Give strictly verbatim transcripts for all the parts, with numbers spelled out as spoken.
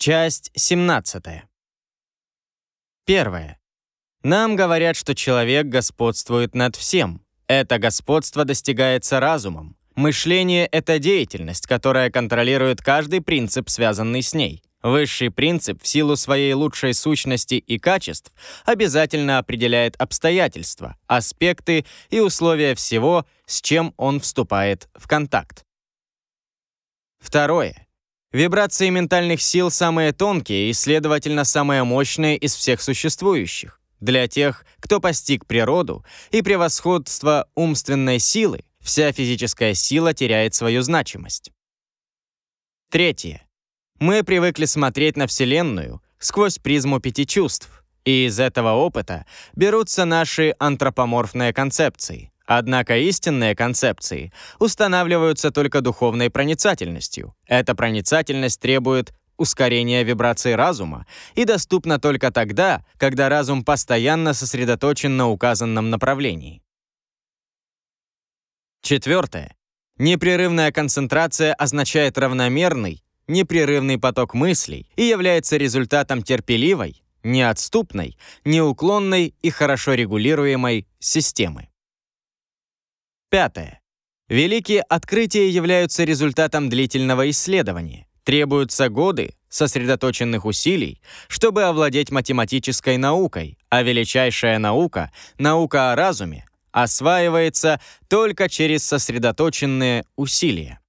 Часть семнадцатая. Первое. Нам говорят, что человек господствует над всем. Это господство достигается разумом. Мышление — это деятельность, которая контролирует каждый принцип, связанный с ней. Высший принцип в силу своей лучшей сущности и качеств обязательно определяет обстоятельства, аспекты и условия всего, с чем он вступает в контакт. Второе. Вибрации ментальных сил самые тонкие и, следовательно, самые мощные из всех существующих. Для тех, кто постиг природу и превосходство умственной силы, вся физическая сила теряет свою значимость. Третье. Мы привыкли смотреть на Вселенную сквозь призму пяти чувств, и из этого опыта берутся наши антропоморфные концепции. Однако истинные концепции устанавливаются только духовной проницательностью. Эта проницательность требует ускорения вибраций разума и доступна только тогда, когда разум постоянно сосредоточен на указанном направлении. Четвертое. Непрерывная концентрация означает равномерный, непрерывный поток мыслей и является результатом терпеливой, неотступной, неуклонной и хорошо регулируемой системы. Пятое. Великие открытия являются результатом длительного исследования. Требуются годы сосредоточенных усилий, чтобы овладеть математической наукой, а величайшая наука, наука о разуме, осваивается только через сосредоточенные усилия.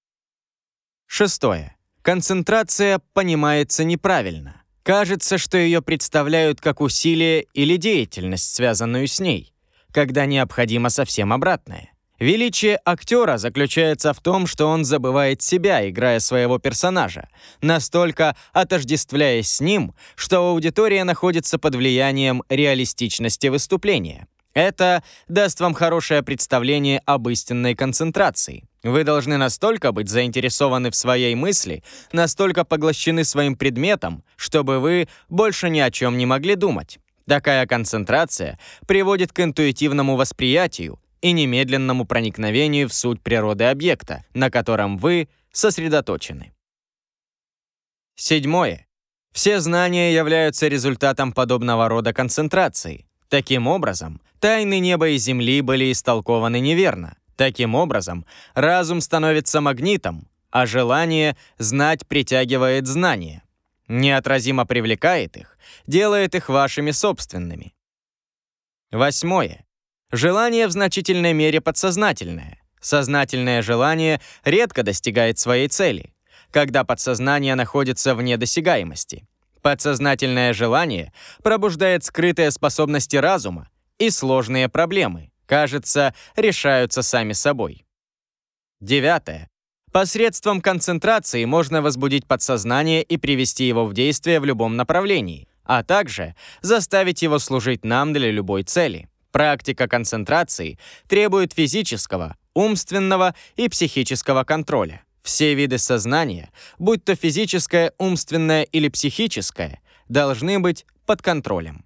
Шестое. Концентрация понимается неправильно. Кажется, что ее представляют как усилие или деятельность, связанную с ней, когда необходимо совсем обратное. Величие актера заключается в том, что он забывает себя, играя своего персонажа, настолько отождествляясь с ним, что аудитория находится под влиянием реалистичности выступления. Это даст вам хорошее представление об истинной концентрации. Вы должны настолько быть заинтересованы в своей мысли, настолько поглощены своим предметом, чтобы вы больше ни о чем не могли думать. Такая концентрация приводит к интуитивному восприятию и немедленному проникновению в суть природы объекта, на котором вы сосредоточены. Седьмое. Все знания являются результатом подобного рода концентрации. Таким образом, тайны неба и земли были истолкованы неверно. Таким образом, разум становится магнитом, а желание знать притягивает знания. Неотразимо привлекает их, делает их вашими собственными. Восьмое. Желание в значительной мере подсознательное. Сознательное желание редко достигает своей цели, когда подсознание находится вне досягаемости. Подсознательное желание пробуждает скрытые способности разума, и сложные проблемы, кажется, решаются сами собой. Девятое. Посредством концентрации можно возбудить подсознание и привести его в действие в любом направлении, а также заставить его служить нам для любой цели. Практика концентрации требует физического, умственного и психического контроля. Все виды сознания, будь то физическое, умственное или психическое, должны быть под контролем.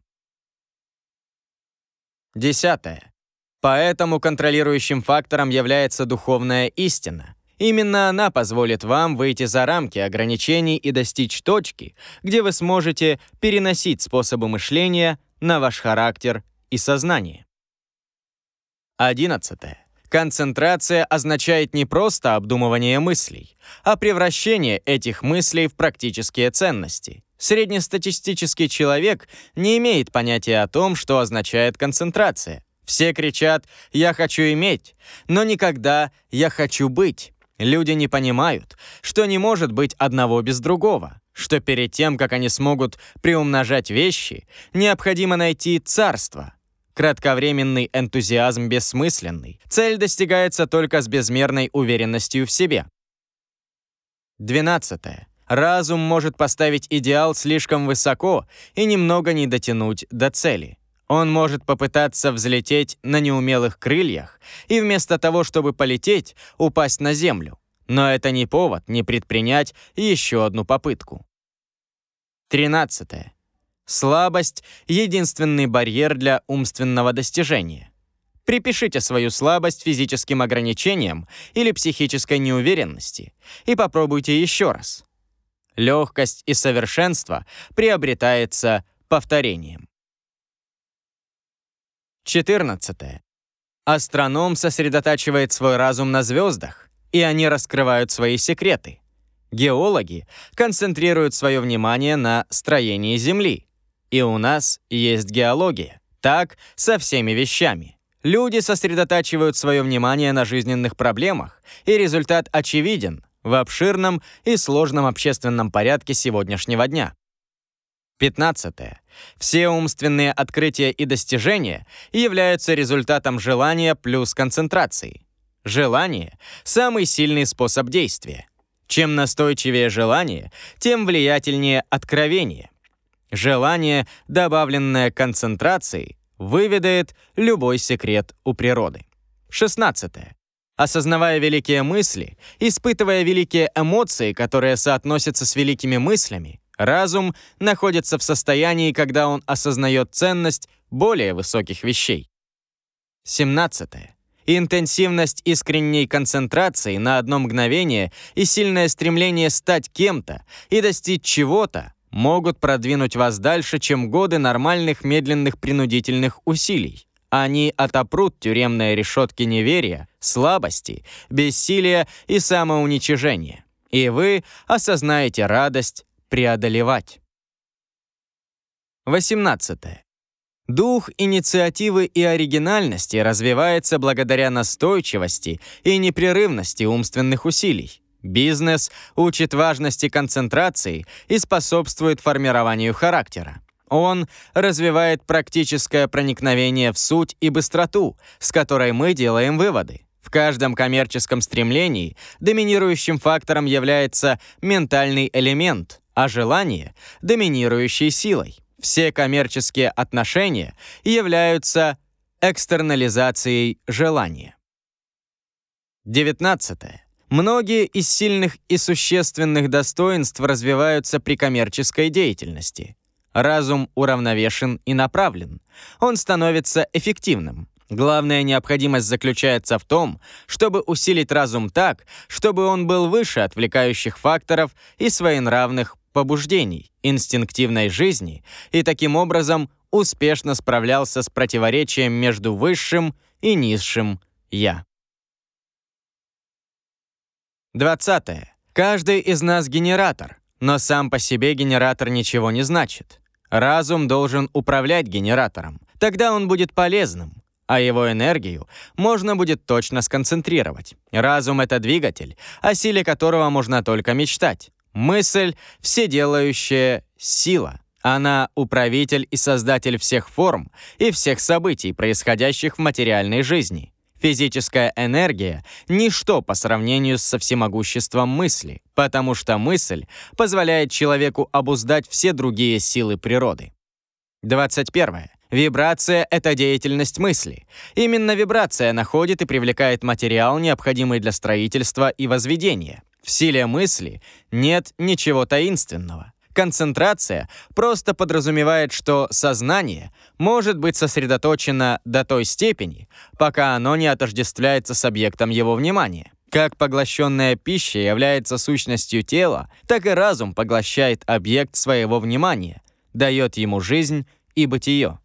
Десятое. Поэтому контролирующим фактором является духовная истина. Именно она позволит вам выйти за рамки ограничений и достичь точки, где вы сможете переносить способы мышления на ваш характер и сознание. Одиннадцатое. Концентрация означает не просто обдумывание мыслей, а превращение этих мыслей в практические ценности. Среднестатистический человек не имеет понятия о том, что означает концентрация. Все кричат «я хочу иметь», но никогда «я хочу быть». Люди не понимают, что не может быть одного без другого, что перед тем, как они смогут приумножать вещи, необходимо найти царство. Кратковременный энтузиазм бессмысленный. Цель достигается только с безмерной уверенностью в себе. Двенадцатое. Разум может поставить идеал слишком высоко и немного не дотянуть до цели. Он может попытаться взлететь на неумелых крыльях и вместо того, чтобы полететь, упасть на землю. Но это не повод не предпринять еще одну попытку. Тринадцатое. Слабость — единственный барьер для умственного достижения. Припишите свою слабость физическим ограничениям или психической неуверенности и попробуйте еще раз. Легкость и совершенство приобретается повторением. четырнадцатое. Астроном сосредотачивает свой разум на звездах, и они раскрывают свои секреты. Геологи концентрируют свое внимание на строении Земли. И у нас есть геология. Так со всеми вещами. Люди сосредотачивают свое внимание на жизненных проблемах, и результат очевиден в обширном и сложном общественном порядке сегодняшнего дня. пятнадцатое. Все умственные открытия и достижения являются результатом желания плюс концентрации. Желание — самый сильный способ действия. Чем настойчивее желание, тем влиятельнее откровение. Желание, добавленное концентрацией, выведает любой секрет у природы. шестнадцатое. Осознавая великие мысли, испытывая великие эмоции, которые соотносятся с великими мыслями, разум находится в состоянии, когда он осознает ценность более высоких вещей. семнадцатое. Интенсивность искренней концентрации на одно мгновение и сильное стремление стать кем-то и достичь чего-то могут продвинуть вас дальше, чем годы нормальных медленных принудительных усилий. Они отопрут тюремные решетки неверия, слабости, бессилия и самоуничижения. И вы осознаете радость преодолевать. восемнадцатое. Дух инициативы и оригинальности развивается благодаря настойчивости и непрерывности умственных усилий. Бизнес учит важности концентрации и способствует формированию характера. Он развивает практическое проникновение в суть и быстроту, с которой мы делаем выводы. В каждом коммерческом стремлении доминирующим фактором является ментальный элемент, а желание — доминирующей силой. Все коммерческие отношения являются экстернализацией желания. девятнадцатое. Многие из сильных и существенных достоинств развиваются при коммерческой деятельности. Разум уравновешен и направлен. Он становится эффективным. Главная необходимость заключается в том, чтобы усилить разум так, чтобы он был выше отвлекающих факторов и своенравных побуждений, инстинктивной жизни, и таким образом успешно справлялся с противоречием между высшим и низшим «я». двадцатое. Каждый из нас генератор, но сам по себе генератор ничего не значит. Разум должен управлять генератором, тогда он будет полезным, а его энергию можно будет точно сконцентрировать. Разум — это двигатель, о силе которого можно только мечтать. Мысль — вседелающая сила. Она — управитель и создатель всех форм и всех событий, происходящих в материальной жизни. Физическая энергия — ничто по сравнению со всемогуществом мысли, потому что мысль позволяет человеку обуздать все другие силы природы. двадцать первое. Вибрация — это деятельность мысли. Именно вибрация находит и привлекает материал, необходимый для строительства и возведения. В силе мысли нет ничего таинственного. Концентрация просто подразумевает, что сознание может быть сосредоточено до той степени, пока оно не отождествляется с объектом его внимания. Как поглощенная пища является сущностью тела, так и разум поглощает объект своего внимания, дает ему жизнь и бытие.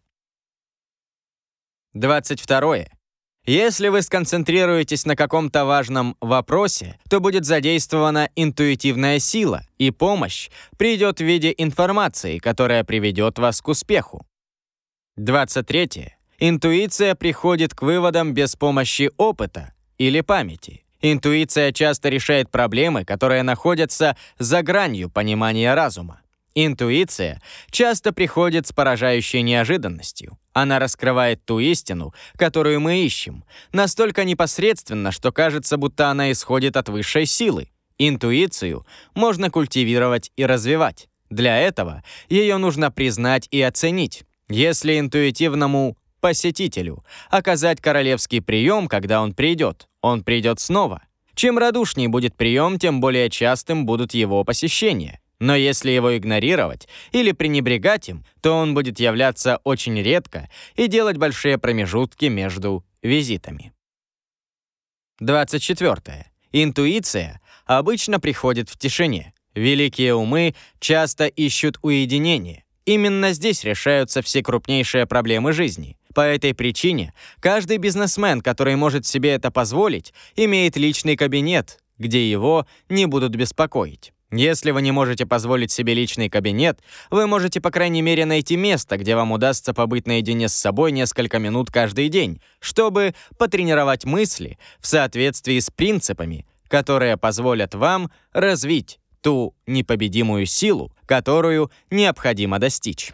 двадцать второе. Если вы сконцентрируетесь на каком-то важном вопросе, то будет задействована интуитивная сила, и помощь придет в виде информации, которая приведет вас к успеху. двадцать третье. Интуиция приходит к выводам без помощи опыта или памяти. Интуиция часто решает проблемы, которые находятся за гранью понимания разума. Интуиция часто приходит с поражающей неожиданностью. Она раскрывает ту истину, которую мы ищем, настолько непосредственно, что кажется, будто она исходит от высшей силы. Интуицию можно культивировать и развивать. Для этого ее нужно признать и оценить. Если интуитивному посетителю оказать королевский прием, когда он придет, он придет снова. Чем радушнее будет прием, тем более частым будут его посещения. Но если его игнорировать или пренебрегать им, то он будет являться очень редко и делать большие промежутки между визитами. двадцать четвёртое. Интуиция обычно приходит в тишине. Великие умы часто ищут уединение. Именно здесь решаются все крупнейшие проблемы жизни. По этой причине каждый бизнесмен, который может себе это позволить, имеет личный кабинет, где его не будут беспокоить. Если вы не можете позволить себе личный кабинет, вы можете, по крайней мере, найти место, где вам удастся побыть наедине с собой несколько минут каждый день, чтобы потренировать мысли в соответствии с принципами, которые позволят вам развить ту непобедимую силу, которую необходимо достичь.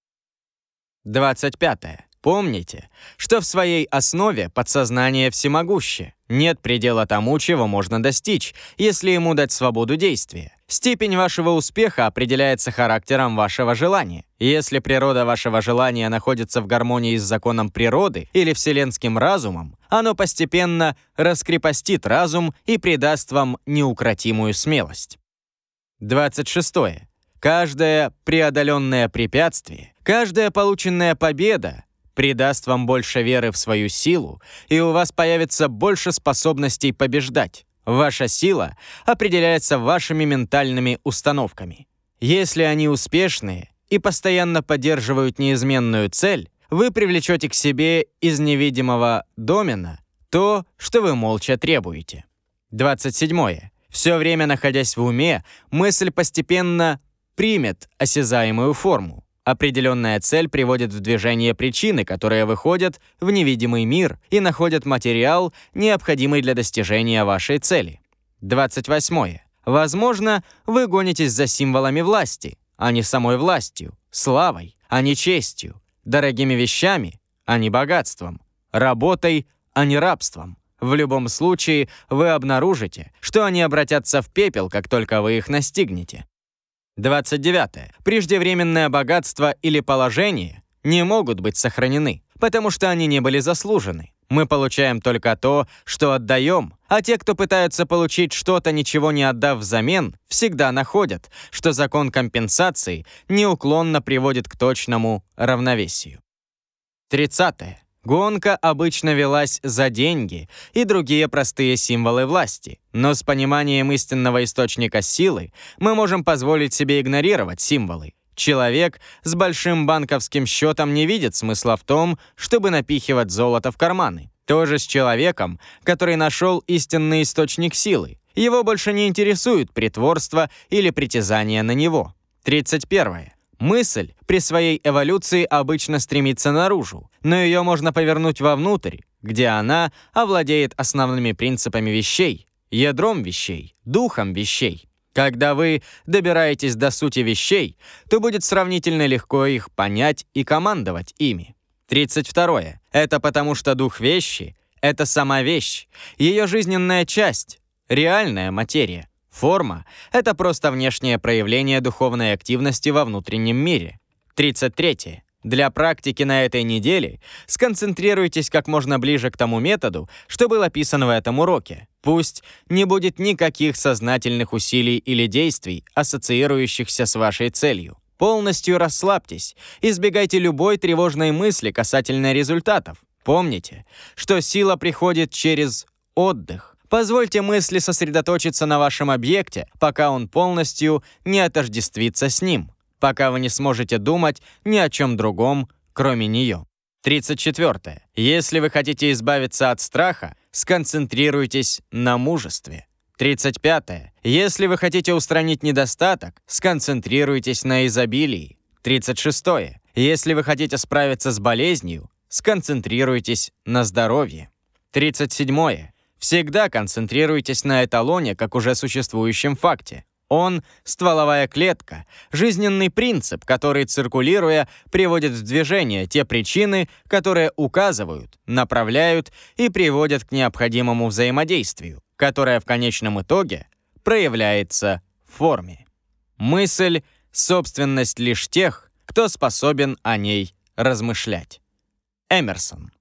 двадцать пятое. Помните, что в своей основе подсознание всемогуще. Нет предела тому, чего можно достичь, если ему дать свободу действия. Степень вашего успеха определяется характером вашего желания. Если природа вашего желания находится в гармонии с законом природы или вселенским разумом, оно постепенно раскрепостит разум и придаст вам неукротимую смелость. двадцать шестое. Каждое преодоленное препятствие, каждая полученная победа придаст вам больше веры в свою силу, и у вас появится больше способностей побеждать. Ваша сила определяется вашими ментальными установками. Если они успешные и постоянно поддерживают неизменную цель, вы привлечете к себе из невидимого домена то, что вы молча требуете. двадцать седьмое. Все время находясь в уме, мысль постепенно примет осязаемую форму. Определенная цель приводит в движение причины, которые выходят в невидимый мир и находят материал, необходимый для достижения вашей цели. двадцать восьмое. Возможно, вы гонитесь за символами власти, а не самой властью, славой, а не честью, дорогими вещами, а не богатством, работой, а не рабством. В любом случае, вы обнаружите, что они обратятся в пепел, как только вы их настигнете. двадцать девятое. Преждевременное богатство или положение не могут быть сохранены, потому что они не были заслужены. Мы получаем только то, что отдаем, а те, кто пытаются получить что-то, ничего не отдав взамен, всегда находят, что закон компенсации неуклонно приводит к точному равновесию. тридцатое. Гонка обычно велась за деньги и другие простые символы власти, но с пониманием истинного источника силы мы можем позволить себе игнорировать символы. Человек с большим банковским счетом не видит смысла в том, чтобы напихивать золото в карманы. То же с человеком, который нашел истинный источник силы. Его больше не интересует притворство или притязание на него. тридцать первое. Мысль при своей эволюции обычно стремится наружу, но ее можно повернуть вовнутрь, где она овладеет основными принципами вещей, ядром вещей, духом вещей. Когда вы добираетесь до сути вещей, то будет сравнительно легко их понять и командовать ими. тридцать второе. Это потому, что дух вещи — это сама вещь, ее жизненная часть, реальная материя. Форма — это просто внешнее проявление духовной активности во внутреннем мире. тридцать третье. Для практики на этой неделе сконцентрируйтесь как можно ближе к тому методу, что был описан в этом уроке. Пусть не будет никаких сознательных усилий или действий, ассоциирующихся с вашей целью. Полностью расслабьтесь, избегайте любой тревожной мысли касательно результатов. Помните, что сила приходит через отдых. Позвольте мысли сосредоточиться на вашем объекте, пока он полностью не отождествится с ним, пока вы не сможете думать ни о чем другом, кроме нее. тридцать четвёртое. Если вы хотите избавиться от страха, сконцентрируйтесь на мужестве. тридцать пятое. Если вы хотите устранить недостаток, сконцентрируйтесь на изобилии. тридцать шестое. Если вы хотите справиться с болезнью, сконцентрируйтесь на здоровье. тридцать седьмое. Всегда концентрируйтесь на эталоне как уже существующем факте. Он — стволовая клетка, жизненный принцип, который, циркулируя, приводит в движение те причины, которые указывают, направляют и приводят к необходимому взаимодействию, которое в конечном итоге проявляется в форме. Мысль — собственность лишь тех, кто способен о ней размышлять. Эмерсон.